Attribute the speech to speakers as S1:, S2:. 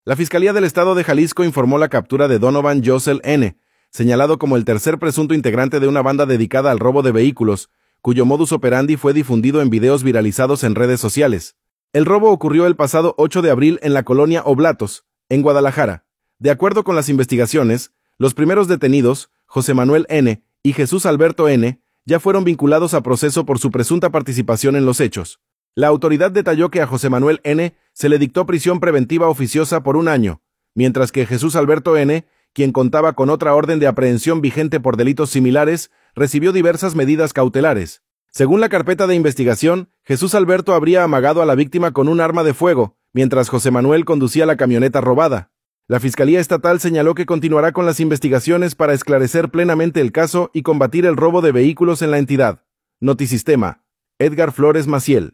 S1: La Fiscalía del Estado de Jalisco informó la captura de Donovan Jossel N., señalado como el tercer presunto integrante de una banda dedicada al robo de vehículos, cuyo modus operandi fue difundido en videos viralizados en redes sociales. El robo ocurrió el pasado 8 de abril en la colonia Oblatos, en Guadalajara. De acuerdo con las investigaciones, los primeros detenidos, José Manuel N. y Jesús Alberto N., ya fueron vinculados a proceso por su presunta participación en los hechos. La autoridad detalló que a José Manuel N. se le dictó prisión preventiva oficiosa por 1 año, mientras que Jesús Alberto N., quien contaba con otra orden de aprehensión vigente por delitos similares, recibió diversas medidas cautelares. Según la carpeta de investigación, Jesús Alberto habría amagado a la víctima con un arma de fuego, mientras José Manuel conducía la camioneta robada. La Fiscalía Estatal señaló que continuará con las investigaciones para esclarecer plenamente el caso y combatir el robo de vehículos en la entidad. Notisistema. Edgar Flores Maciel.